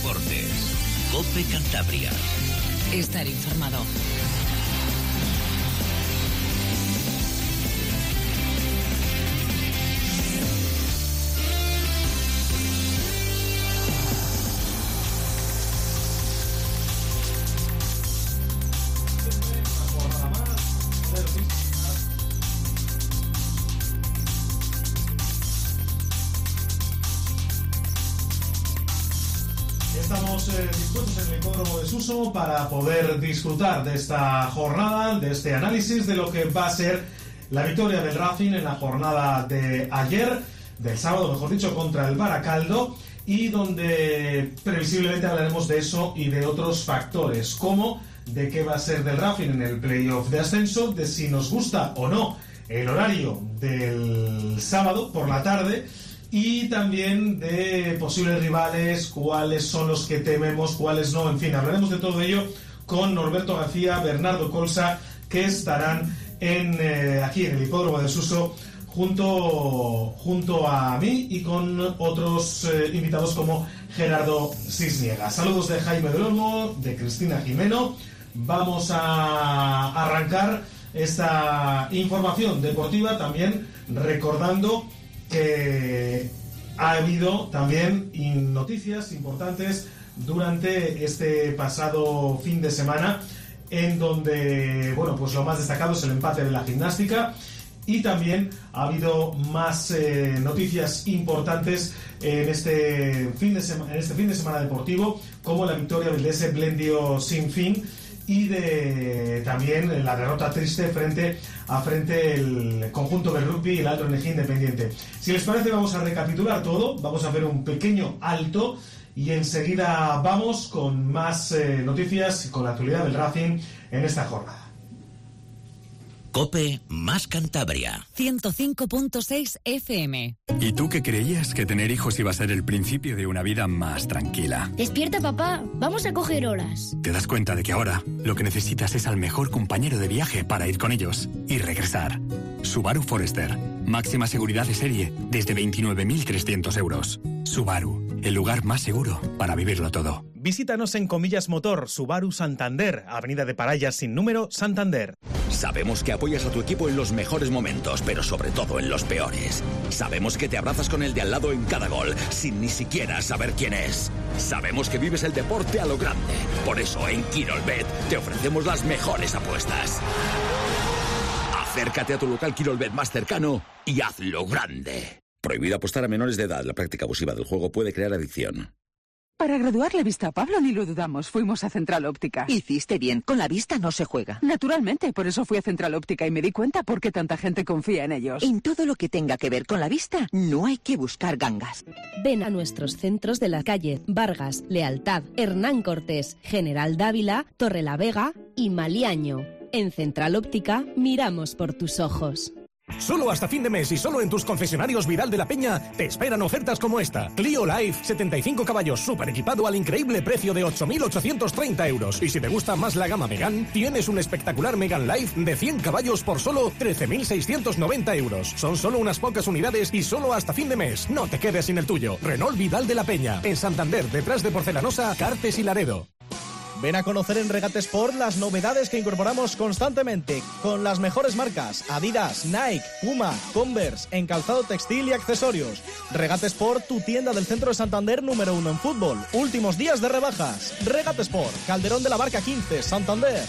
Deportes. COPE Cantabria. Estar informado. Estamos dispuestos en el hipódromo de Suso para poder disfrutar de esta jornada, de este análisis de lo que va a ser la victoria del Racing en la jornada de ayer, del sábado, mejor dicho, contra el Baracaldo, y donde previsiblemente hablaremos de eso y de otros factores, como de qué va a ser del Racing en el playoff de ascenso, de si nos gusta o no el horario del sábado por la tarde, y también de posibles rivales, cuáles son los que tememos, cuáles no. En fin, hablaremos de todo ello con Norberto García, Bernardo Colsa, que estarán aquí en el hipódromo de Suso junto a mí y con otros invitados como Gerardo Cisniega. Saludos de Jaime del Olmo, de Cristina Jimeno. Vamos a arrancar esta información deportiva también recordando que ha habido también noticias importantes durante este pasado fin de semana, en donde, bueno, pues lo más destacado es el empate de la Gimnástica, y también ha habido más noticias importantes en este fin de semana deportivo, como la victoria del DS Blendio Sin Fin, y también la derrota triste frente el conjunto del rugby y el Alto Energía Independiente. Si les parece, vamos a recapitular todo, vamos a hacer un pequeño alto y enseguida vamos con más noticias y con la actualidad del Racing en esta jornada. COPE más Cantabria. 105.6 FM. ¿Y tú qué creías? ¿Que tener hijos iba a ser el principio de una vida más tranquila? Despierta, papá. Vamos a coger horas. Te das cuenta de que ahora lo que necesitas es al mejor compañero de viaje para ir con ellos y regresar. Subaru Forester. Máxima seguridad de serie desde 29.300 euros. Subaru, el lugar más seguro para vivirlo todo. Visítanos en Comillas Motor, Subaru Santander, Avenida de Parayas sin número, Santander. Sabemos que apoyas a tu equipo en los mejores momentos, pero sobre todo en los peores. Sabemos que te abrazas con el de al lado en cada gol, sin ni siquiera saber quién es. Sabemos que vives el deporte a lo grande. Por eso en Quirolbet te ofrecemos las mejores apuestas. Acércate a tu local Quirolbet más cercano y hazlo grande. Prohibido apostar a menores de edad. La práctica abusiva del juego puede crear adicción. Para graduar la vista a Pablo ni lo dudamos. Fuimos a Central Óptica. Hiciste bien. Con la vista no se juega. Naturalmente. Por eso fui a Central Óptica y me di cuenta por qué tanta gente confía en ellos. En todo lo que tenga que ver con la vista, no hay que buscar gangas. Ven a nuestros centros de la calle Vargas, Lealtad, Hernán Cortés, General Dávila, Torrelavega y Maliaño. En Central Óptica miramos por tus ojos. Solo hasta fin de mes y solo en tus concesionarios Vidal de la Peña te esperan ofertas como esta. Clio Life, 75 caballos super equipado al increíble precio de 8.830 euros. Y si te gusta más la gama Megane, tienes un espectacular Megane Life de 100 caballos por solo 13.690 euros. Son solo unas pocas unidades y solo hasta fin de mes. No te quedes sin el tuyo. Renault Vidal de la Peña, en Santander, detrás de Porcelanosa, Cartes y Laredo. Ven a conocer en Regate Sport las novedades que incorporamos constantemente, con las mejores marcas: Adidas, Nike, Puma, Converse, en calzado textil y accesorios. Regate Sport, tu tienda del centro de Santander número 1 en fútbol. Últimos días de rebajas. Regate Sport, Calderón de la Barca 15, Santander.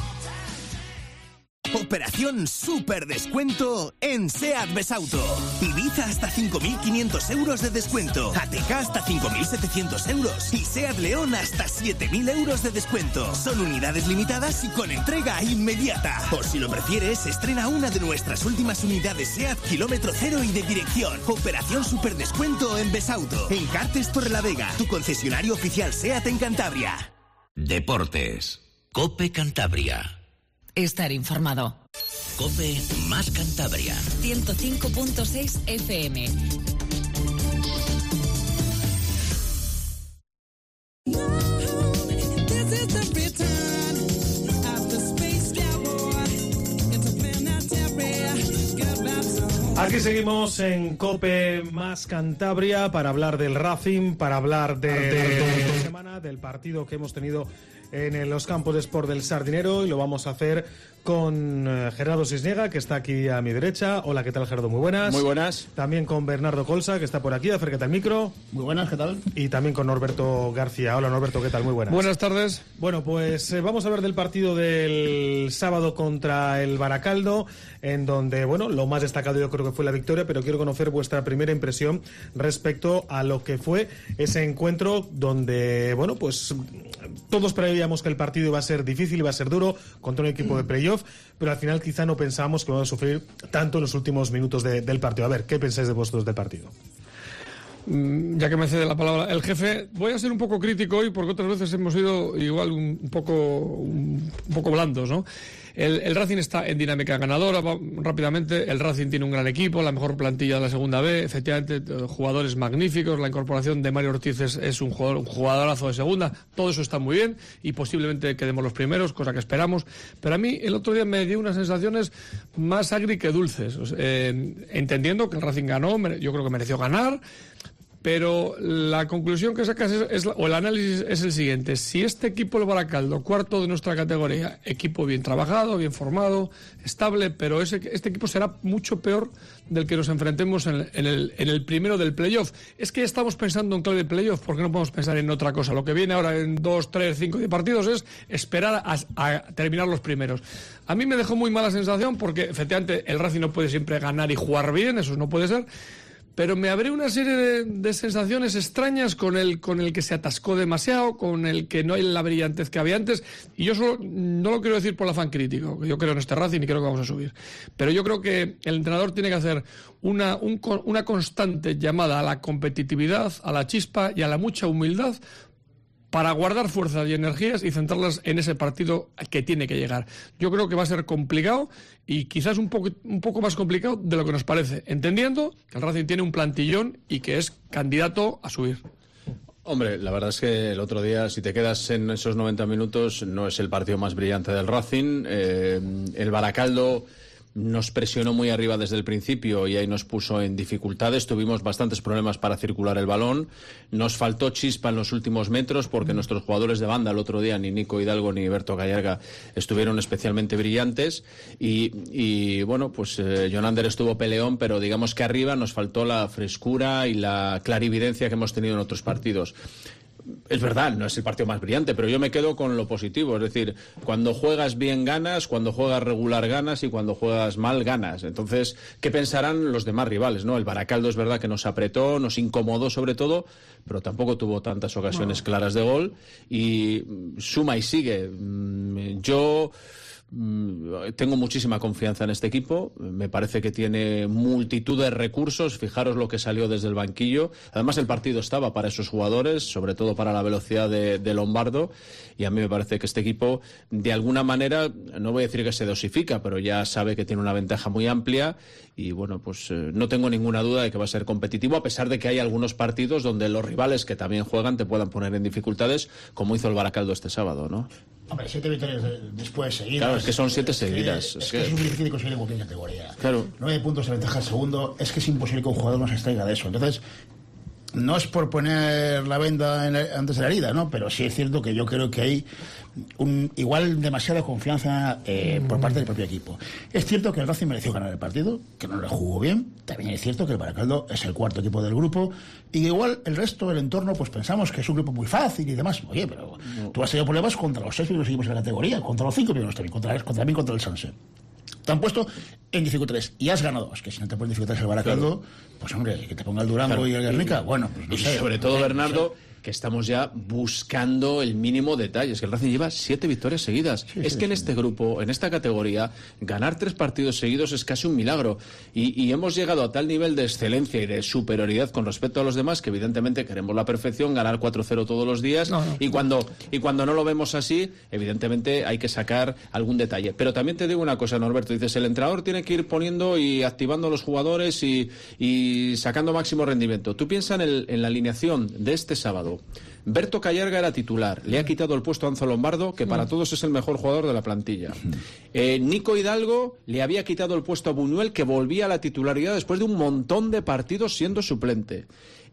Operación Super Descuento en SEAT Besauto. Ibiza hasta 5.500 euros de descuento. ATK hasta 5.700 euros. Y SEAT León hasta 7.000 euros de descuento. Son unidades limitadas y con entrega inmediata. O si lo prefieres, estrena una de nuestras últimas unidades SEAT kilómetro cero y de dirección. Operación Super Descuento en Besauto. En Cartes Torrelavega, tu concesionario oficial SEAT en Cantabria. Deportes. COPE Cantabria. Estar informado. COPE más Cantabria. 105.6 FM. Aquí seguimos en COPE más Cantabria para hablar del Racing, para hablar de semana, del partido que hemos tenido en los campos de Sport del Sardinero, y lo vamos a hacer con Gerardo Cisniega, que está aquí a mi derecha. Hola, ¿qué tal, Gerardo? Muy buenas. Muy buenas. También con Bernardo Colsa, que está por aquí, acércate al micro. Muy buenas, ¿qué tal? Y también con Norberto García. Hola, Norberto, ¿qué tal? Muy buenas. Buenas tardes. Bueno, pues vamos a ver del partido del sábado contra el Baracaldo, en donde, bueno, lo más destacado yo creo que fue la victoria, pero quiero conocer vuestra primera impresión respecto a lo que fue ese encuentro donde, bueno, pues todos preveíamos que el partido iba a ser difícil, iba a ser duro, contra un equipo de playoff, pero al final quizá no pensábamos que íbamos a sufrir tanto en los últimos minutos del partido. A ver, ¿qué pensáis de vosotros del partido? Ya que me cede la palabra el jefe, voy a ser un poco crítico hoy porque otras veces hemos sido igual un poco blandos, ¿no? El Racing está en dinámica ganadora, rápidamente. El Racing tiene un gran equipo, la mejor plantilla de la segunda B, efectivamente, jugadores magníficos. La incorporación de Mario Ortiz es un jugadorazo de segunda. Todo eso está muy bien y posiblemente quedemos los primeros, cosa que esperamos. Pero a mí el otro día me dio unas sensaciones más agri que dulces. Entendiendo que el Racing ganó, yo creo que mereció ganar. Pero la conclusión que sacas o el análisis es el siguiente. Si este equipo, el Baracaldo, cuarto de nuestra categoría, equipo bien trabajado, bien formado, estable, pero este equipo será mucho peor del que nos enfrentemos en el primero del playoff. Es que ya estamos pensando en clave playoff, porque no podemos pensar en otra cosa. Lo que viene ahora en 2, 3, 5, 10 partidos es esperar a terminar los primeros. A mí me dejó muy mala sensación porque efectivamente el Racing no puede siempre ganar y jugar bien, eso no puede ser. Pero me abrió una serie de sensaciones extrañas con el que se atascó demasiado, con el que no hay la brillantez que había antes. Y yo solo no lo quiero decir por el afán crítico, que yo creo en este Racing y creo que vamos a subir. Pero yo creo que el entrenador tiene que hacer una constante llamada a la competitividad, a la chispa y a la mucha humildad, para guardar fuerzas y energías y centrarlas en ese partido que tiene que llegar. Yo creo que va a ser complicado y quizás un poco más complicado de lo que nos parece, entendiendo que el Racing tiene un plantillón y que es candidato a subir. Hombre, la verdad es que el otro día, si te quedas en esos 90 minutos, no es el partido más brillante del Racing. El Baracaldo nos presionó muy arriba desde el principio y ahí nos puso en dificultades. Tuvimos bastantes problemas para circular el balón. Nos faltó chispa en los últimos metros porque nuestros jugadores de banda el otro día, ni Nico Hidalgo ni Berto Gallarga, estuvieron especialmente brillantes. Y bueno, pues Jonander estuvo peleón, pero digamos que arriba nos faltó la frescura y la clarividencia que hemos tenido en otros partidos. Es verdad, no es el partido más brillante, pero yo me quedo con lo positivo. Es decir, cuando juegas bien ganas, cuando juegas regular ganas y cuando juegas mal ganas. Entonces, ¿qué pensarán los demás rivales, no? El Baracaldo es verdad que nos apretó, nos incomodó sobre todo, pero tampoco tuvo tantas ocasiones claras de gol. Y suma y sigue. Yo tengo muchísima confianza en este equipo. Me parece que tiene multitud de recursos. Fijaros lo que salió desde el banquillo. Además, el partido estaba para esos jugadores, sobre todo para la velocidad de Lombardo. Y a mí me parece que este equipo, de alguna manera, no voy a decir que se dosifica, pero ya sabe que tiene una ventaja muy amplia. Y bueno, pues no tengo ninguna duda de que va a ser competitivo, a pesar de que hay algunos partidos donde los rivales que también juegan te puedan poner en dificultades, como hizo el Baracaldo este sábado, ¿no? Hombre, 7 victorias después seguidas. Claro, es que son 7 seguidas. Es que es muy difícil conseguir en cualquier categoría. Claro. 9 puntos de ventaja al segundo. Es que es imposible que un jugador no se extraiga de eso. Entonces, no es por poner la venda antes de la herida, ¿no? Pero sí es cierto que yo creo que hay igual demasiada confianza por parte del propio equipo. Es cierto que el Racing mereció ganar el partido, que no lo jugó bien. También es cierto que el Baracaldo es el cuarto equipo del grupo y que igual el resto del entorno pues pensamos que es un grupo muy fácil y demás. Oye, pero tú has tenido problemas contra los 6 primeros equipos de la categoría, contra los 5 primeros también, contra el Sanse. Te han puesto en dificultades y has ganado. Es que si no te pones dificultades el Baracaldo, pues hombre, que te ponga el Durango y el Guernica, bueno, pues no sé. Y sobre todo, Bernardo, que estamos ya buscando el mínimo detalle. Es que el Racing lleva 7 victorias seguidas. En este grupo, en esta categoría, ganar 3 partidos seguidos es casi un milagro. Y hemos llegado a tal nivel de excelencia y de superioridad con respecto a los demás que evidentemente queremos la perfección, ganar 4-0 todos los días. Y cuando no lo vemos así, evidentemente hay que sacar algún detalle. Pero también te digo una cosa, Norberto. Dices, el entrenador tiene que ir poniendo y activando a los jugadores y sacando máximo rendimiento. Tú piensas en la alineación de este sábado. Hidalgo. Berto Callarga era titular, le ha quitado el puesto a Anzo Lombardo, que para todos es el mejor jugador de la plantilla. Nico Hidalgo le había quitado el puesto a Buñuel, que volvía a la titularidad después de un montón de partidos siendo suplente.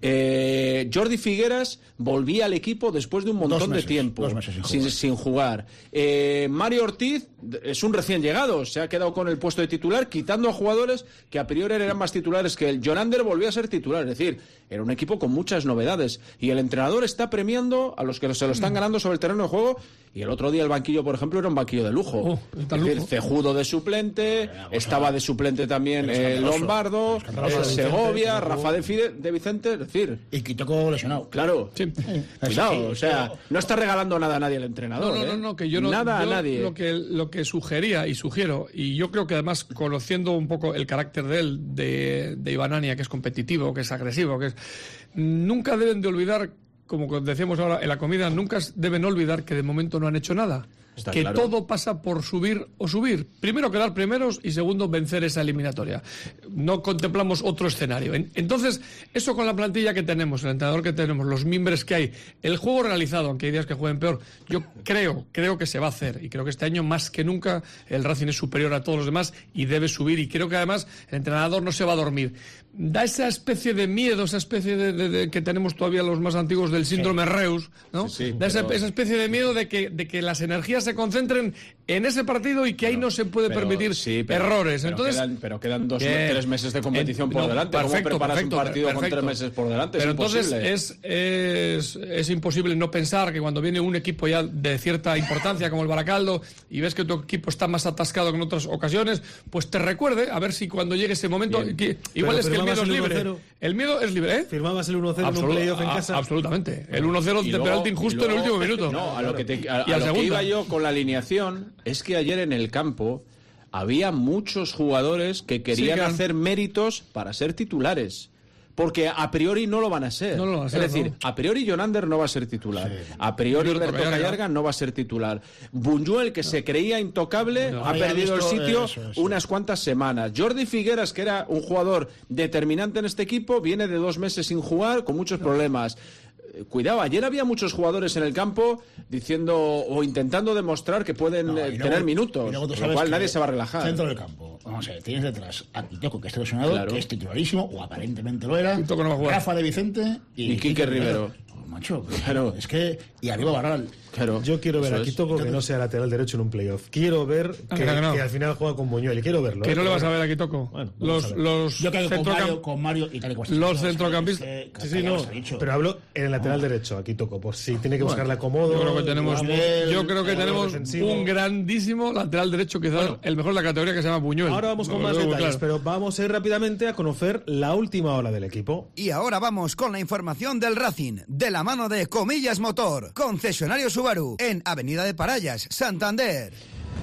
Jordi Figueras volvía al equipo después de un montón de tiempo sin jugar. Mario Ortiz es un recién llegado, se ha quedado con el puesto de titular, quitando a jugadores que a priori eran más titulares que él. Jonander volvió a ser titular, es decir, era un equipo con muchas novedades, y el entrenador está premiando a los que se lo están ganando sobre el terreno de juego. Y el otro día el banquillo, por ejemplo, era un banquillo de lujo. Es decir, Cejudo de suplente, estaba de suplente también Lombardo, Segovia, Rafa de Vicente, es decir... Y Kitoko lesionado. Claro. Sí. Cuidado, o sea, no está regalando nada a nadie el entrenador. No, que yo no... Nada a nadie. Lo que sugería y sugiero, y yo creo que además, conociendo un poco el carácter de él, de Iván Ania, que es competitivo, que es agresivo, que es... Nunca deben de olvidar, como decíamos ahora en la comida, nunca deben olvidar que de momento no han hecho nada. Está que claro. Todo pasa por subir o subir. Primero quedar primeros y segundo vencer esa eliminatoria. No contemplamos otro escenario. Entonces, eso con la plantilla que tenemos, el entrenador que tenemos, los mimbres que hay, el juego realizado, aunque hay días que jueguen peor, yo creo que se va a hacer. Y creo que este año más que nunca el Racing es superior a todos los demás y debe subir. Y creo que además el entrenador no se va a dormir. Da esa especie de miedo, esa especie de que tenemos todavía los más antiguos del síndrome Reus, ¿no? Da esa especie de miedo de que las energías se concentren en ese partido y que ahí no se puede permitir errores. Entonces, pero quedan 3 meses de competición por delante. ¿Cómo preparas un partido con 3 meses por delante? Pero es imposible. Entonces es imposible no pensar que cuando viene un equipo ya de cierta importancia como el Baracaldo y ves que tu equipo está más atascado que en otras ocasiones, pues te recuerde, a ver si cuando llegue ese momento... igual es que el miedo es libre. El miedo es libre, ¿eh? ¿Firmabas el 1-0 en un playoff en casa? Absolutamente. El 1-0 de penalti injusto en el último minuto. No, a lo que iba yo con la alineación es que ayer en el campo había muchos jugadores que querían hacer méritos para ser titulares. Porque a priori no lo van a ser. Es decir, a priori Jonander no va a ser titular. A priori Berto Callarga no va a ser titular. Buñuel, que se creía intocable, ha perdido el sitio unas cuantas semanas. Jordi Figueras, que era un jugador determinante en este equipo, viene de 2 meses sin jugar con muchos problemas. Cuidado, ayer había muchos jugadores en el campo diciendo o intentando demostrar que pueden tener minutos, con lo cual nadie se va a relajar. Centro del campo, vamos a ver, tienes detrás a Kitoko, que está lesionado, que es titularísimo, o aparentemente lo era, Rafa de Vicente y Quique Rivero. Macho, claro, es que... Y arriba Barral. Claro, yo quiero ver a Kitoko que no sea lateral derecho en un playoff. Quiero ver que al final juega con Buñuel. Y quiero verlo. Que no le vas a ver a Kitoko. Bueno, yo creo con Mario y tal y cual. Los centrocampistas. Pero hablo en el lateral derecho a Kitoko, por si tiene que buscarle acomodo. Yo creo que tenemos un grandísimo lateral derecho, quizás el mejor de la categoría, que se llama Buñuel. Ahora vamos con más detalles, pero vamos a ir rápidamente a conocer la última hora del equipo. Y ahora vamos con la información del Racing, de la mano de Comillas Motor, concesionario Subaru, en Avenida de Parallas, Santander.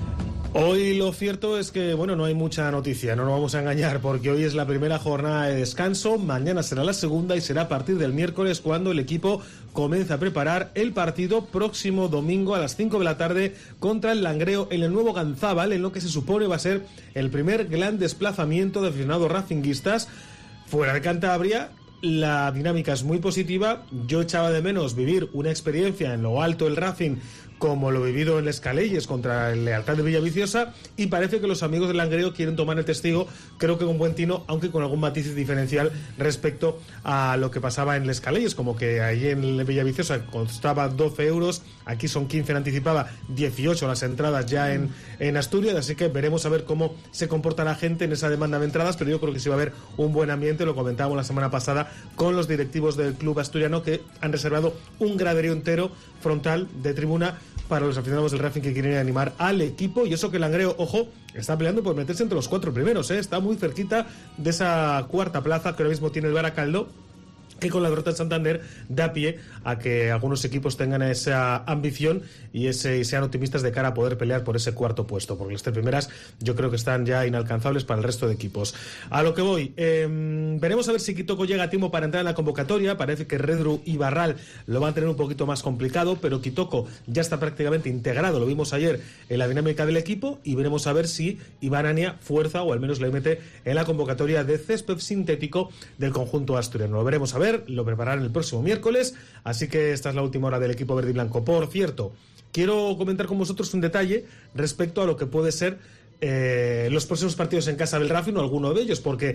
Hoy lo cierto es que, no hay mucha noticia, no nos vamos a engañar, porque hoy es la primera jornada de descanso, mañana será la segunda y será a partir del miércoles cuando el equipo comienza a preparar el partido próximo domingo a las 5 de la tarde contra el Langreo en el nuevo Ganzábal, en lo que se supone va a ser el primer gran desplazamiento de aficionados racinguistas fuera de Cantabria. La dinámica es muy positiva. Yo echaba de menos vivir una experiencia en lo alto del Racing como lo vivido en Les Calelles contra el Lealtad de Villaviciosa, y parece que los amigos del Langreo quieren tomar el testigo, creo que con buen tino, aunque con algún matiz diferencial respecto a lo que pasaba en Les Calelles, como que allí en Villaviciosa costaba 12 euros, aquí son 15 en anticipada, 18 las entradas ya en Asturias, así que veremos a ver cómo se comporta la gente en esa demanda de entradas, pero yo creo que sí va a haber un buen ambiente, lo comentábamos la semana pasada con los directivos del club asturiano, que han reservado un graderío entero frontal de tribuna para los aficionados del Racing que quieren animar al equipo, y eso que el Langreo, ojo, está peleando por meterse entre los 4 primeros, está muy cerquita de esa cuarta plaza que ahora mismo tiene el Baracaldo, que con la derrota de Santander da pie a que algunos equipos tengan esa ambición y sean optimistas de cara a poder pelear por ese cuarto puesto, porque las 3 primeras yo creo que están ya inalcanzables para el resto de equipos. A lo que voy, veremos a ver si Kitoko llega a tiempo para entrar en la convocatoria. Parece que Redru y Barral lo van a tener un poquito más complicado, pero Kitoko ya está prácticamente integrado, lo vimos ayer en la dinámica del equipo, y veremos a ver si Iván Ania fuerza o al menos le mete en la convocatoria de césped sintético del conjunto asturiano. Lo veremos a ver. ver, lo prepararán el próximo miércoles, así que esta es la última hora del equipo verde y blanco. Por cierto, quiero comentar con vosotros un detalle respecto a lo que puede ser los próximos partidos en casa del Racing o alguno de ellos, porque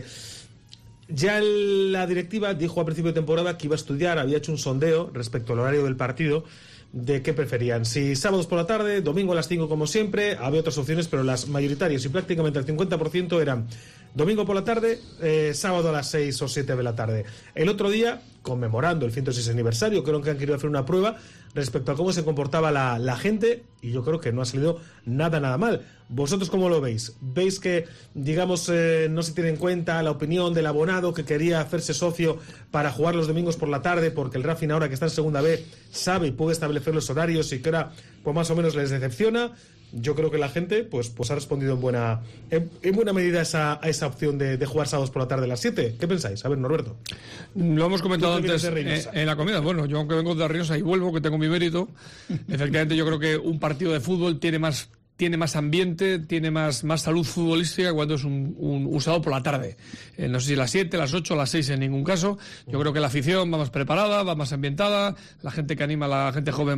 ya la directiva dijo a principio de temporada que iba a estudiar, había hecho un sondeo respecto al horario del partido, de qué preferían, si sábados por la tarde, domingo a las 5 como siempre. Había otras opciones, pero las mayoritarias y prácticamente el 50% eran domingo por la tarde, sábado a las 6 o 7 de la tarde. El otro día, conmemorando el 106 aniversario, creo que han querido hacer una prueba respecto a cómo se comportaba la gente, y yo creo que no ha salido nada mal. ¿Vosotros cómo lo veis? ¿Veis que, digamos, no se tiene en cuenta la opinión del abonado que quería hacerse socio para jugar los domingos por la tarde, porque el Racing, ahora que está en segunda B, sabe y puede establecer los horarios y que ahora pues más o menos les decepciona? Yo creo que la gente pues ha respondido en buena medida a esa opción de jugar sábados por la tarde a las 7. ¿Qué pensáis? A ver, Norberto. Lo hemos comentado antes en la comida. Bueno, yo aunque vengo de Reynosa y vuelvo, que tengo mi mérito, efectivamente yo creo que un partido de fútbol tiene más ambiente, tiene más salud futbolística cuando es un sábado por la tarde. No sé si las 7, las 8, las 6 en ningún caso. Yo creo que la afición va más preparada, va más ambientada, la gente que anima, la gente joven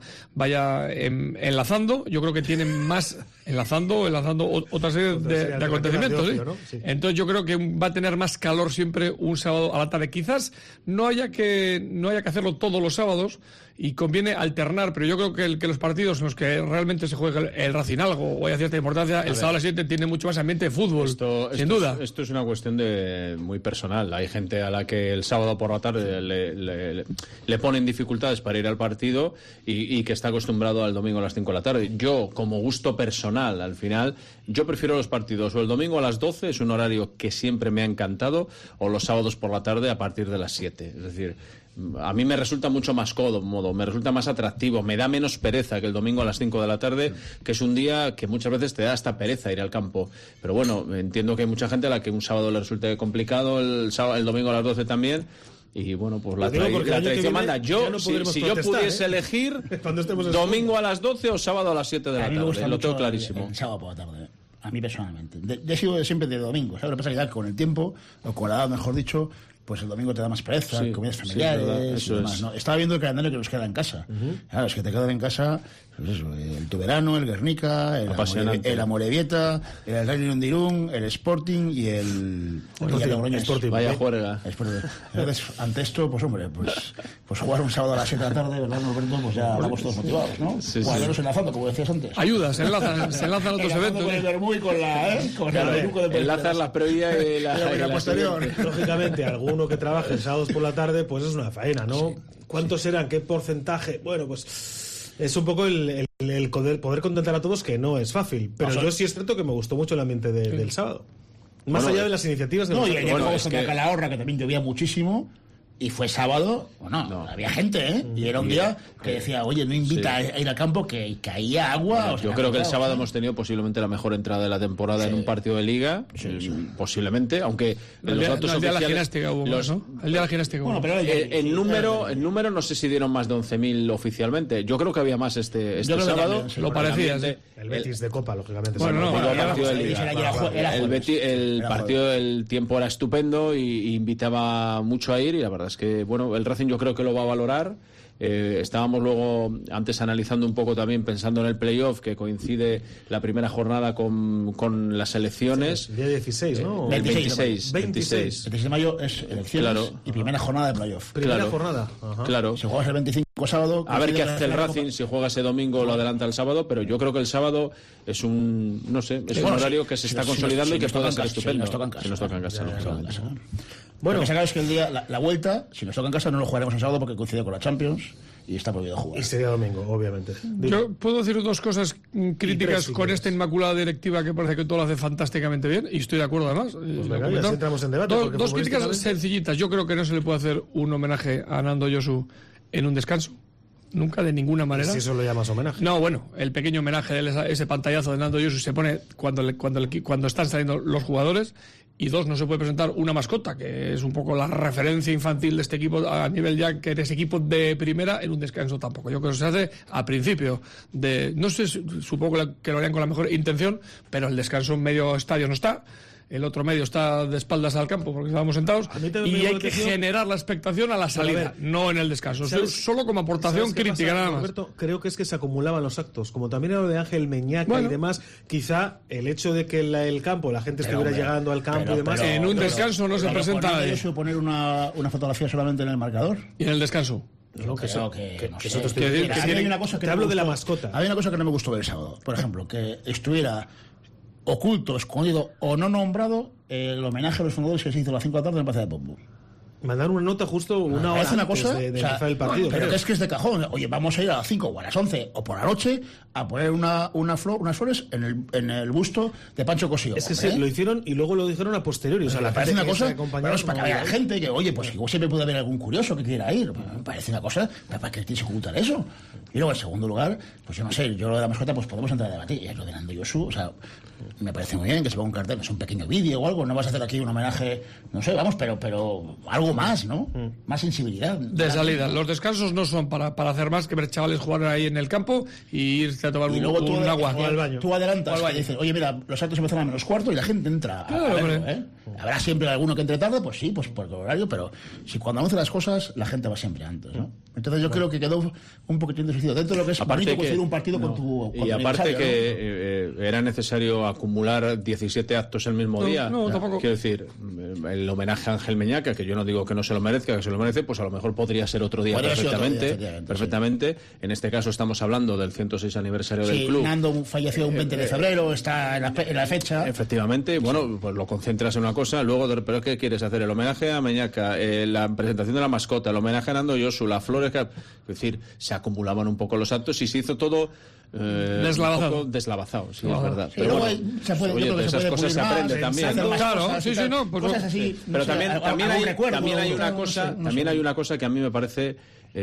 vaya enlazando. Yo creo que tienen más enlazando otra serie de acontecimientos. De ocio, ¿no? Sí. Entonces yo creo que va a tener más calor siempre un sábado a la tarde. Quizás no haya que hacerlo todos los sábados y conviene alternar, pero yo creo que los partidos en los que realmente se juega el Racing algo o hay cierta importancia, el sábado a las 7 tiene mucho más ambiente de fútbol, sin duda. Esto es una cuestión muy personal. Hay gente a la que el sábado por la tarde le ponen dificultades para ir al partido y que está acostumbrado al domingo a las 5 de la tarde. Yo, como gusto personal, al final, yo prefiero los partidos o el domingo a las 12, es un horario que siempre me ha encantado, o los sábados por la tarde a partir de las 7. Es decir, a mí me resulta mucho más cómodo, me resulta más atractivo, me da menos pereza que el domingo a las 5 de la tarde, que es un día que muchas veces te da hasta pereza ir al campo. Pero bueno, entiendo que hay mucha gente a la que un sábado le resulte complicado, el domingo a las 12 también. Y bueno, pues la tradición manda. Yo, si yo pudiese elegir, domingo a las 12 o sábado a las 7 de la tarde, lo tengo clarísimo. El sábado por la tarde, a mí personalmente. He sido siempre de domingo, ¿sabes? Lo que pasa es que con el tiempo, o con la edad, mejor dicho, pues el domingo te da más pereza, comidas familiares y demás, ¿no? Estaba viendo el calendario que nos queda en casa. Claro, es que te quedan en casa, pues eso, el Tuberano, el Guernica, el Amorebieta, el Real de Irún, el Sporting y el Logroñés. Vaya juerga. Entonces, ante esto, pues hombre, pues jugar un sábado a las 7 de la tarde, ¿verdad, Norberto? Pues ya vamos todos motivados, ¿no? Jugadores enlazando, como decías antes. Ayuda, se enlazan otros eventos. Con el Bermú y con el Beluco de enlazar la previa y la posterior. Lógicamente, alguno que trabaje sábados por la tarde, pues es una faena, ¿no? Sí. ¿Cuántos serán? ¿Qué porcentaje? Bueno, pues es un poco el poder contentar a todos, que no es fácil. Pero yo sí es cierto que me gustó mucho el ambiente del sábado. Más allá de las iniciativas de y el juego de Calahorra, que también llovía muchísimo. Y fue sábado, no, había gente, ¿eh? Y era un día que decía, oye, no invita a ir al campo, que caía agua. Yo creo que el sábado hemos tenido posiblemente la mejor entrada de la temporada en un partido de Liga, posiblemente, aunque los datos oficiales... El día de la gimnástica hubo más, ¿no? El día de la gimnástica hubo. Bueno, pero el número no sé si dieron más de 11.000 oficialmente. Yo creo que había más este sábado. Lo parecía, sí. El Betis de Copa, lógicamente. Bueno, el partido de Liga. El partido del tiempo era estupendo y invitaba mucho a ir, y la verdad es que, bueno, el Racing yo creo que lo va a valorar. Estábamos luego antes analizando un poco también, pensando en el playoff, que coincide la primera jornada con las elecciones. El día 16, ¿no? 26 de mayo es elecciones y primera jornada de playoff. Primera jornada. Ajá. Claro. Si juegas el 25 sábado... A ver qué hace el Racing, si juega ese domingo lo adelanta el sábado, pero yo creo que el sábado es un horario que se está consolidando y que puede ser estupendo. Si nos toca en casa. Bueno, lo que se acaba es que el día, la vuelta, si nos toca en casa, no lo jugaremos el sábado porque coincide con la Champions y está prohibido jugar. Y sería domingo, obviamente. Yo puedo decir dos cosas críticas con esta inmaculada directiva, que parece que todo lo hace fantásticamente bien, y estoy de acuerdo además. Pues venga, ya entramos en debate. Dos críticas sencillitas. Yo creo que no se le puede hacer un homenaje a Nando Yosu en un descanso. Nunca, de ninguna manera. ¿Y si eso lo llamas homenaje? No, bueno, el pequeño homenaje de ese pantallazo de Nando Yosu se pone cuando están saliendo los jugadores. Y dos, no se puede presentar una mascota, que es un poco la referencia infantil de este equipo a nivel ya que eres equipo de primera, en un descanso tampoco. Yo creo que se hace a principio de... No sé, supongo que lo harían con la mejor intención, pero el descanso en medio estadio no está. el otro medio está de espaldas al campo porque estábamos sentados, y hay que generar la expectación a la salida, no en el descanso. Solo como aportación crítica, nada más. Roberto, creo que es que se acumulaban los actos, como también era lo de Ángel Meñaca y demás. Quizá el hecho de que el campo, la gente estuviera llegando al campo y demás. En un descanso no se presenta nadie. ¿Eso poner una fotografía solamente en el marcador? ¿Y en el descanso? No, que eso hay una cosa que te hablo de la mascota. Hay una cosa que no me gustó del sábado, por ejemplo, que estuviera oculto, escondido o no nombrado el homenaje a los fundadores que se hizo a las 5 de la tarde en Plaza de Pombo. Mandar una nota justo una hora antes de empezar el partido. Pero es que es de cajón. Oye, vamos a ir a las 5 o a las 11 o por la noche a poner unas flores en el busto de Pancho Cosío. Es que lo hicieron y luego lo dijeron a posteriori. O sea, me parece una cosa, bueno, es para que haya gente que, oye, pues igual siempre puede haber algún curioso que quiera ir. Me parece una cosa, ¿para qué tienes que ocultar eso? Y luego, en segundo lugar, pues yo no sé, yo lo de la mascota, pues podemos entrar a debatir. Y es lo de Nando Yosu, o sea, me parece muy bien que se ponga un cartel, que es un pequeño vídeo o algo. No vas a hacer aquí un homenaje, no sé, vamos, pero algo más, ¿no? Más sensibilidad. De salida. Los descansos no son para hacer más que ver chavales jugar ahí en el campo y irse a tomar un agua. Al baño. Tú adelantas y dices, oye, mira, los actos empiezan a -4 y la gente entra a verlo, ¿eh? Habrá siempre alguno que entre tarde, pues sí, pues por el horario, pero si cuando anuncia las cosas, la gente va siempre antes, ¿no? Entonces yo creo que quedó un poquitín desocido dentro de lo que es bonito construir un partido con tu y aparte que era necesario acumular 17 actos el mismo día. No, tampoco. Quiero decir, el homenaje a Ángel Meñaca, que yo no digo que no se lo merezca, que se lo merece, pues a lo mejor podría ser otro día perfectamente. Sí. En este caso estamos hablando del 106 aniversario del club. Nando falleció un 20 de febrero, está en la fecha. Efectivamente, bueno, pues lo concentras en una cosa, luego, pero ¿qué quieres hacer? El homenaje a Meñaca, la presentación de la mascota, el homenaje a Nando Yosu, las flores, es decir, se acumulaban un poco los actos y se hizo todo deslavazado, sí, es verdad. Sí, pero bueno, oye, de esas cosas se aprende también. Claro, sí, no, pues cosas así. Pero también hay una cosa que a mí me parece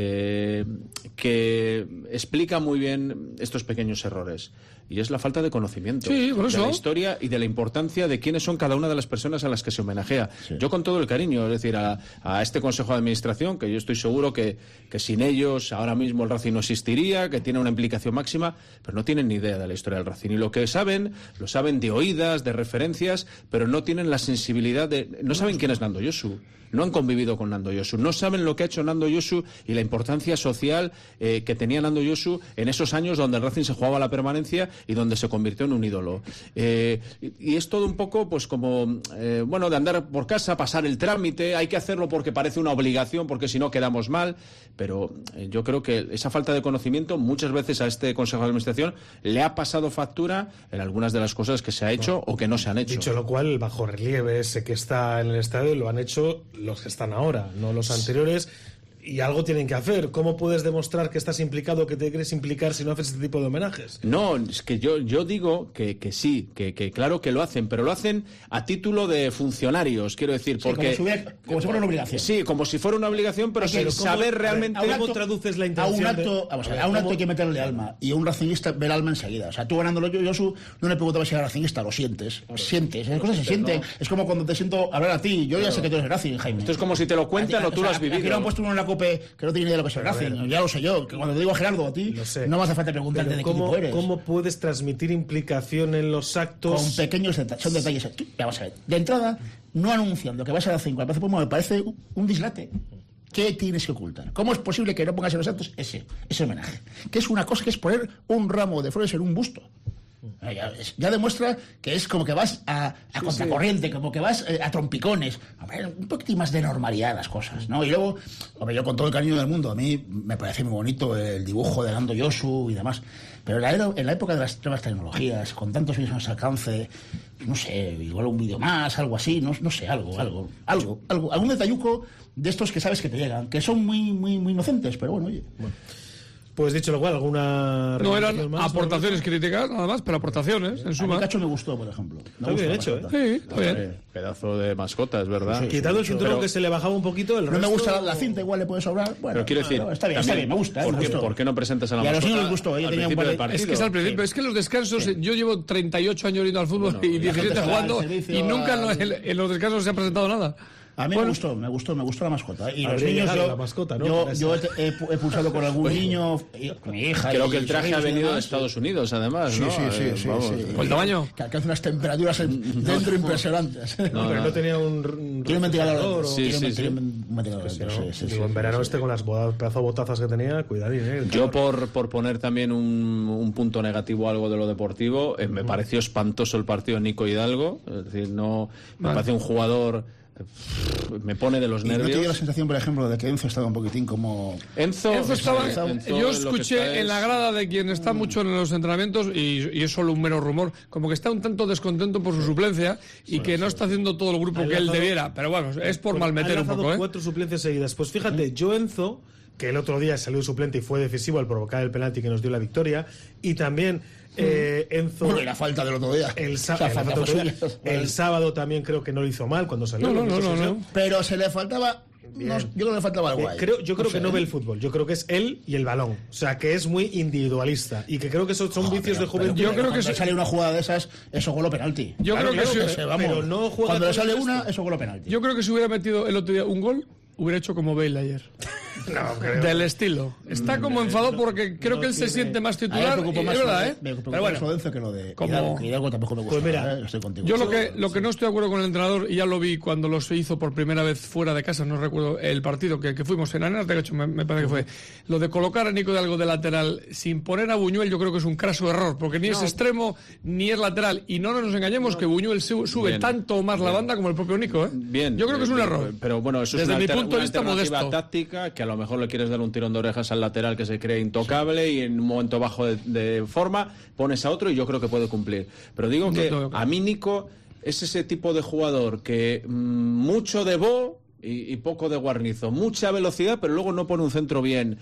que explica muy bien estos pequeños errores, y es la falta de conocimiento de la historia y de la importancia de quiénes son cada una de las personas a las que se homenajea. Yo, con todo el cariño, es decir, a este Consejo de Administración, que yo estoy seguro que sin ellos ahora mismo el Racing no existiría, que tiene una implicación máxima, pero no tienen ni idea de la historia del Racing, y lo que saben, lo saben de oídas, de referencias, pero no tienen la sensibilidad no saben quién es Nando Yosu. No han convivido con Nando Yosu, no saben lo que ha hecho Nando Yosu y la importancia social que tenía Nando Yosu en esos años donde el Racing se jugaba la permanencia y donde se convirtió en un ídolo. Y es todo un poco, pues como, de andar por casa, pasar el trámite, hay que hacerlo porque parece una obligación, porque si no quedamos mal, pero yo creo que esa falta de conocimiento muchas veces a este Consejo de Administración le ha pasado factura en algunas de las cosas que se ha hecho o que no se han hecho. Dicho lo cual, el bajo relieve ese que está en el estadio lo han hecho los que están ahora, no los anteriores, y algo tienen que hacer. ¿Cómo puedes demostrar que estás implicado, que te quieres implicar si no haces este tipo de homenajes? No, es que yo digo que sí, que claro que lo hacen, pero lo hacen a título de funcionarios, quiero decir, porque... Como si fuera una obligación. Sí, como si fuera una obligación, pero sin saber realmente... ¿Cómo traduces la intención? A un acto hay que meterle alma, y a un racingista ve el alma enseguida. O sea, tú ganándolo Yosu, no le preguntabas si era racingista, lo sientes. Sientes, esas cosas se sienten. Es como cuando te siento hablar a ti, yo ya sé que tú eres Racing, Jaime. Esto es como si te lo cuentan o tú lo has vivido. Aquí lo han puesto uno en la COPE que no tiene idea de lo que es el Racing, ya lo sé yo, que cuando te digo a Gerardo a ti, no me hace falta preguntarte de qué equipo eres. ¿Cómo puedes transmitir implicación en los actos? Con pequeños detalles, son detalles. Vamos a ver, de entrada, no anunciando que vas a la 5 al Plaza Pombo me parece un dislate. ¿Qué tienes que ocultar? ¿Cómo es posible que no pongas en los actos ese homenaje? Que es una cosa que es poner un ramo de flores en un busto. Ya demuestra que es como que vas a contracorriente, como que vas a trompicones. Un poquitín más de normalidad las cosas, ¿no? Y luego, yo con todo el cariño del mundo, a mí me parece muy bonito el dibujo de Nando Yosu y demás, pero en la época de las nuevas tecnologías, con tantos vídeos a nuestro alcance, no sé, igual un vídeo más, algo así, no sé, algún detalluco de estos que sabes que te llegan, que son muy, muy, muy inocentes, pero bueno, oye. Pues dicho lo cual, ¿alguna no eran más, aportaciones críticas, nada más, pero aportaciones, en suma. A mi Cacho me gustó, por ejemplo. Está bien hecho, Sí, está bien. Pedazo de mascota, es verdad. Sí, quitado el cinturón que se le bajaba un poquito, no me gusta la cinta, igual le puede sobrar. Bueno, pero quiero decir, está bien, me gusta. ¿Por qué no presentas a la mascota? Y a los niños les gustó, al principio del partido? Es que es al principio, es que los descansos, yo llevo 38 años yendo al fútbol y 17 jugando, y nunca en los descansos se ha presentado nada. A mí me gustó la mascota. Y los niños, la mascota, ¿no? yo he pulsado con algún niño, mi hija. Creo que el traje ha venido de Estados Unidos, además, sí, ¿no? Sí. ¿Por el tamaño? Que hace unas temperaturas dentro impresionantes. No, pero no tenía un ventilador. Un ventilador. En verano con las pedazo de botazas que tenía, cuidadín. Yo por poner también un punto negativo a algo de lo deportivo, me pareció espantoso el partido de Nico Hidalgo. Es decir, me parece un jugador... Me pone de los nervios. ¿No te dio la sensación, por ejemplo, de que Enzo estaba un poquitín como... Enzo estaba... Yo escuché en la grada de quien está mucho en los entrenamientos, y es solo un mero rumor, como que está un tanto descontento por su suplencia y que no está haciendo todo el grupo que él debiera. Pero bueno, es por malmeter un poco, 4 suplencias seguidas. Pues fíjate, yo Enzo, que el otro día salió suplente y fue decisivo al provocar el penalti que nos dio la victoria, y también... Enzo, bueno, y la falta del otro día. El sábado también creo que no lo hizo mal cuando salió. No. Pero se le faltaba... yo creo que le faltaba algo ahí. Yo creo que no ve el fútbol. Yo creo que es él y el balón. O sea, que es muy individualista. Y que creo que son vicios de juventud. Yo creo que si sale una jugada de esas, eso gol o penalti. Yo creo que sí. Pero no juega. Cuando le sale una, eso gol o penalti. Yo creo que si hubiera metido el otro día un gol, hubiera hecho como Bale ayer. No, creo. Del estilo. Está como enfadado porque creo que él se siente más titular. Me Pero bueno, más que lo de Hidalgo tampoco me gusta. Pues mira, estoy contigo. Yo lo que no estoy de acuerdo con el entrenador, y ya lo vi cuando lo se hizo por primera vez fuera de casa, no recuerdo el partido que fuimos en Arenas de Gacho, me parece que fue, lo de colocar a Nico Hidalgo de lateral sin poner a Buñuel, yo creo que es un craso error, porque ni es extremo ni es lateral, y no nos engañemos que Buñuel sube tanto más la banda como el propio Nico, Bien. Yo creo que es un error. Pero bueno, eso desde es mi punto de vista alternativa modesto. Táctica, que a lo mejor le quieres dar un tirón de orejas al lateral que se cree intocable y en un momento bajo de forma pones a otro y yo creo que puede cumplir. Pero digo que a mí Nico es ese tipo de jugador que mucho de y poco de guarnizo, mucha velocidad, pero luego no pone un centro bien.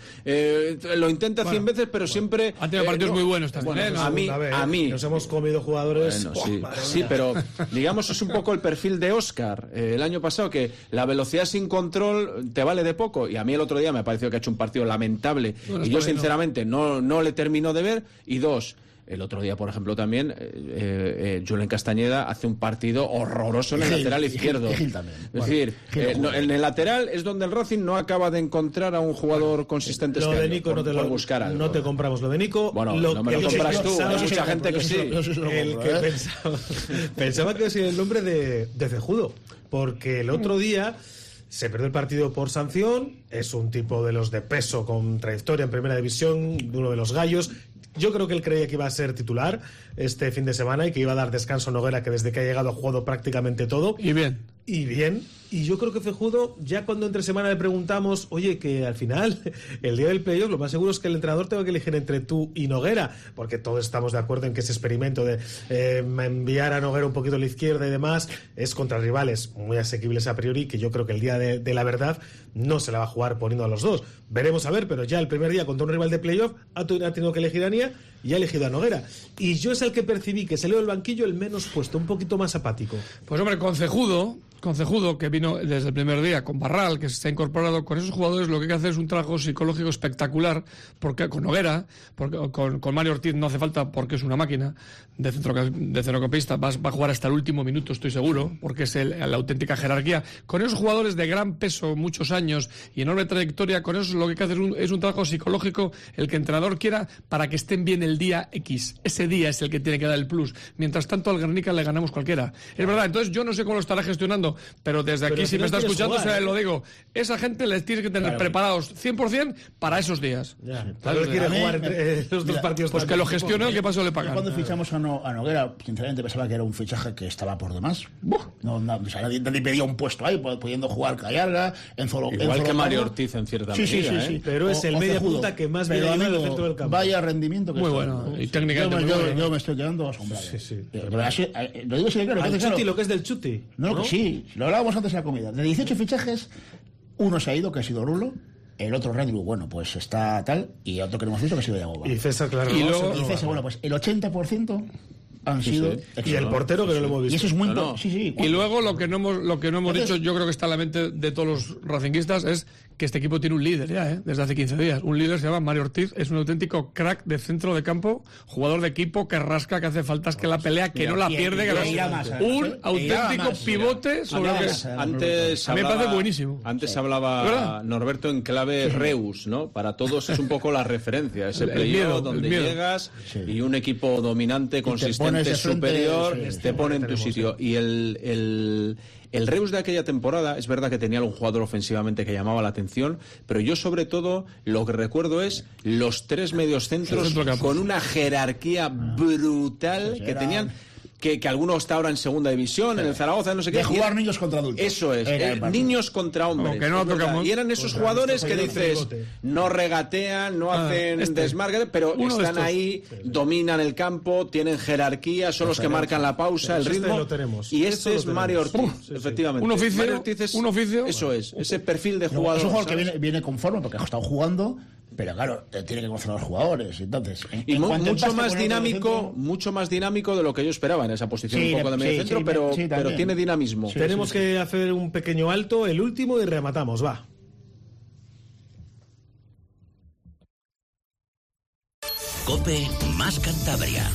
Lo intenta 100 veces, pero siempre... Ha tenido partidos muy buenos también. A mí nos hemos comido jugadores... Sí, pero digamos es un poco el perfil de Óscar el año pasado, que la velocidad sin control te vale de poco, y a mí el otro día me ha parecido que ha hecho un partido lamentable, y yo sinceramente no le termino de ver. Y dos, el otro día, por ejemplo, también Julen Castañeda hace un partido horroroso en el lateral izquierdo. Es decir, en el lateral es donde el Racing no acaba de encontrar a un jugador consistente. Lo de Nico no te compramos lo de Nico. Bueno, no me lo compras tú. Hay mucha gente que sí. El que pensaba que era el nombre de Cejudo, porque el otro día se perdió el partido por sanción. Es un tipo de los de peso con trayectoria en primera división, uno de los gallos. Yo creo que él creía que iba a ser titular este fin de semana y que iba a dar descanso a Noguera, que desde que ha llegado ha jugado prácticamente todo. Y bien. Y yo creo que Cejudo, ya cuando entre semana le preguntamos, oye, que al final, el día del playoff, lo más seguro es que el entrenador tenga que elegir entre tú y Noguera, porque todos estamos de acuerdo en que ese experimento de enviar a Noguera un poquito a la izquierda y demás es contra rivales muy asequibles a priori, que yo creo que el día de la verdad no se la va a jugar poniendo a los dos. Veremos a ver, pero ya el primer día contra un rival de playoff ha tenido que elegir a Nia y ha elegido a Noguera. Y yo es el que percibí que salió del banquillo el menos puesto, un poquito más apático. Pues hombre, con Cejudo, que vino desde el primer día, con Barral, que se ha incorporado, con esos jugadores lo que hay que hacer es un trabajo psicológico espectacular, porque con Noguera, porque con Mario Ortiz no hace falta, porque es una máquina de centrocampista, va a jugar hasta el último minuto, estoy seguro, porque es la auténtica jerarquía. Con esos jugadores de gran peso, muchos años y enorme trayectoria, con eso lo que hay que hacer es un trabajo psicológico, el que el entrenador quiera, para que estén bien el día X. Ese día es el que tiene que dar el plus. Mientras tanto, al Guernica le ganamos cualquiera. Es verdad, entonces yo no sé cómo lo estará gestionando, pero desde aquí, si me está escuchando, lo digo. Esa gente les tiene que tener preparados 100% para esos días. Él quiere jugar los dos partidos. Pues que lo gestione, ¿qué pasó? Le pagan. Cuando fichamos a Noguera, sinceramente pensaba que era un fichaje que estaba por demás. Nadie pedía un puesto ahí, pudiendo jugar Callarga, igual que Mario Ortiz en cierta medida. Sí. Pero es el media punta que más viene en el centro del campo. Vaya rendimiento que muy bueno. Y técnicamente yo me estoy quedando asombrado. Lo digo así, claro. ¿Al Chuti lo que es del Chuti? No, que sí. Lo hablábamos antes de la comida. De 18 fichajes, uno se ha ido, que ha sido Rulo. El otro Redlu, bueno, pues está tal. Y otro que no hemos visto, que ha sido Yagoba. Y César, claro. Y César, bueno, pues el 80% han sido... Y el portero, que no lo hemos visto. Y eso es muy... Y luego lo que no hemos dicho, yo creo que está en la mente de todos los racinguistas, es que este equipo tiene un líder ya, desde hace 15 días. Un líder se llama Mario Ortiz, es un auténtico crack de centro de campo, jugador de equipo que rasca, que hace faltas, que la pelea, que no la pierde, un auténtico pivote sobre lo que antes a mí me parece buenísimo. Antes hablaba Norberto en clave Reus, ¿no? Para todos es un poco la referencia, es el playoff donde llegas y un equipo dominante, consistente, superior, te pone en tu sitio. Y el Reus de aquella temporada, es verdad que tenía algún jugador ofensivamente que llamaba la atención, pero yo sobre todo lo que recuerdo es los 3 mediocentros con una jerarquía brutal que tenían... Que alguno está ahora en segunda división, en el Zaragoza, no sé qué. De jugar niños contra adultos. Eso es, niños contra hombres. Y eran esos jugadores que dices, no regatean, no hacen desmarque, pero están ahí, dominan el campo, tienen jerarquía, son los que marcan la pausa, el ritmo. Y este es Mario Ortiz, efectivamente. Un oficio, Mario Ortiz es un oficio. Eso es, ese perfil de jugador. Es un jugador que viene conforme porque ha estado jugando. Pero claro, tiene que conocer a los jugadores. Entonces, mucho más dinámico de lo que yo esperaba en esa posición, un poco de medio centro, pero tiene dinamismo. Tenemos que hacer un pequeño alto, el último, y rematamos, va. COPE más Cantabria.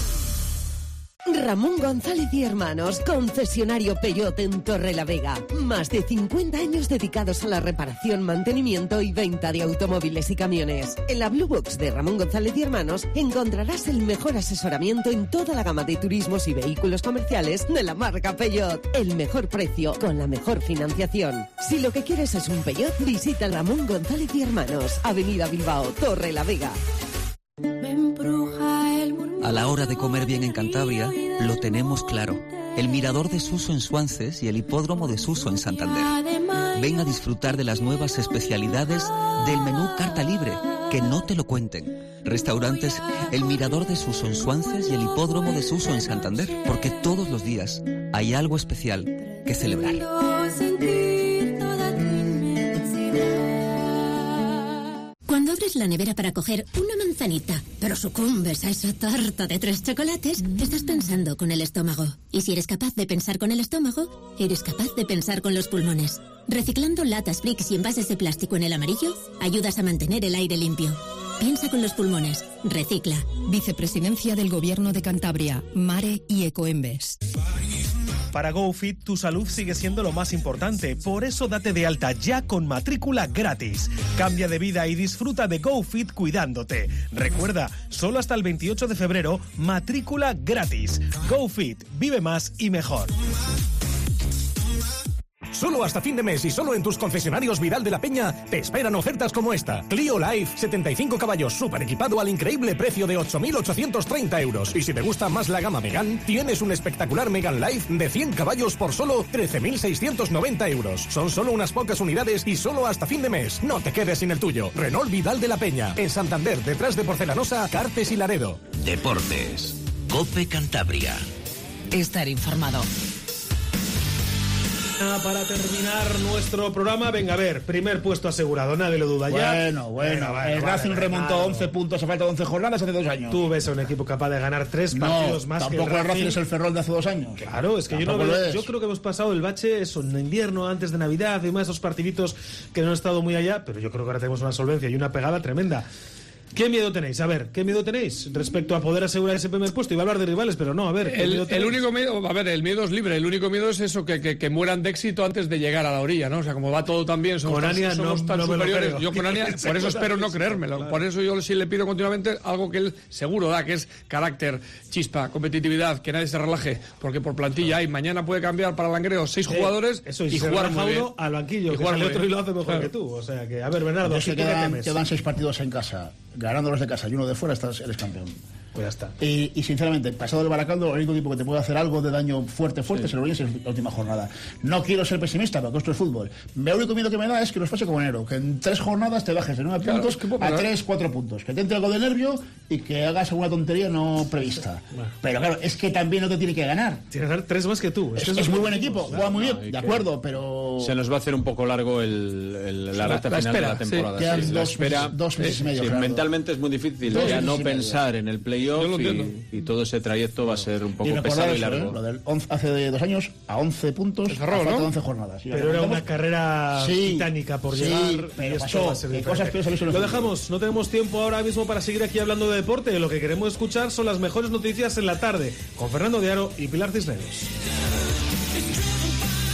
Ramón González y Hermanos, concesionario Peugeot en Torrelavega. Más de 50 años dedicados a la reparación, mantenimiento y venta de automóviles y camiones. En la Blue Box de Ramón González y Hermanos encontrarás el mejor asesoramiento en toda la gama de turismos y vehículos comerciales de la marca Peugeot. El mejor precio con la mejor financiación. Si lo que quieres es un Peugeot, visita Ramón González y Hermanos, Avenida Bilbao, Torrelavega. A la hora de comer bien en Cantabria, lo tenemos claro. El Mirador de Suso en Suances y el Hipódromo de Suso en Santander. Ven a disfrutar de las nuevas especialidades del menú Carta Libre, que no te lo cuenten. Restaurantes El Mirador de Suso en Suances y el Hipódromo de Suso en Santander, porque todos los días hay algo especial que celebrar. Cuando abres la nevera para coger una manzanita, pero sucumbes a esa tarta de 3 chocolates, estás pensando con el estómago. Y si eres capaz de pensar con el estómago, eres capaz de pensar con los pulmones. Reciclando latas, bricks y envases de plástico en el amarillo, ayudas a mantener el aire limpio. Piensa con los pulmones. Recicla. Vicepresidencia del Gobierno de Cantabria, Mare y Ecoembes. Para GoFit, tu salud sigue siendo lo más importante. Por eso date de alta ya con matrícula gratis. Cambia de vida y disfruta de GoFit cuidándote. Recuerda, solo hasta el 28 de febrero, matrícula gratis. GoFit, vive más y mejor. Solo hasta fin de mes y solo en tus concesionarios Vidal de la Peña te esperan ofertas como esta. Clio Life, 75 caballos super equipado al increíble precio de 8.830 euros. Y si te gusta más la gama Megane, tienes un espectacular Megane Life de 100 caballos por solo 13.690 euros. Son solo unas pocas unidades y solo hasta fin de mes. No te quedes sin el tuyo. Renault Vidal de la Peña, en Santander, detrás de Porcelanosa, Cartes y Laredo. Deportes. COPE Cantabria. Estar informado. Para terminar nuestro programa, venga, a ver, primer puesto asegurado, nadie lo duda ya. Bueno, el Racing remontó 11 puntos a falta de 11 jornadas hace 2 años. Tú ves a un equipo capaz de ganar 3 partidos más que el Racing. Tampoco el Racing es el Ferrol de hace 2 años. Claro, es que yo creo que hemos pasado el bache eso, en invierno, antes de Navidad, y más esos partiditos que no han estado muy allá, pero yo creo que ahora tenemos una solvencia y una pegada tremenda. ¿Qué miedo tenéis? A ver, ¿qué miedo tenéis respecto a poder asegurar ese primer puesto? Iba a hablar de rivales, pero no, a ver. El único miedo, a ver, el miedo es libre. El único miedo es eso, que mueran de éxito antes de llegar a la orilla, ¿no? O sea, como va todo tan bien, somos tan superiores. Yo con Ania, por eso espero no creérmelo. Claro. Por eso yo sí le pido continuamente algo que él seguro da, que es carácter, chispa, competitividad, que nadie se relaje, porque por plantilla hay. Mañana puede cambiar para Langreo 6 jugadores y jugar muy bien. Al banquillo, y jugar el otro y lo hace mejor que tú. O sea que, a ver, Bernardo, ¿qué temes? Quedan 6 partidos en casa. Ganando los de casa y uno de fuera, eres campeón. Pues ya está. Y sinceramente, pasado el Baracaldo, el único equipo que te puede hacer algo de daño fuerte se lo voy a hacer en la última jornada. No quiero ser pesimista, porque esto es fútbol. El único miedo que me da es que nos pase como enero, que en 3 jornadas te bajes de 9 puntos a 3, 4 puntos. Que te entre algo de nervio y que hagas alguna tontería no prevista. Pero claro, es que también no te tiene que ganar. Tiene que ganar 3 más que tú. Es muy buen equipo, juega muy bien, de acuerdo, pero... Se nos va a hacer un poco largo la recta final de la temporada. Quedan 2 meses y medio. Mentalmente es muy difícil ya no pensar en el play playoff y todo ese trayecto va a ser un poco pesado y largo. Lo del hace 2 años a 11 puntos, cerró, ¿no? 11 jornadas. Pero era una carrera titánica por llegar. Pero y esto va a ser diferente. Lo dejamos, no tenemos tiempo ahora mismo para seguir aquí hablando de deporte. Lo que queremos escuchar son las mejores noticias en la tarde con Fernando de Aro y Pilar Cisneros.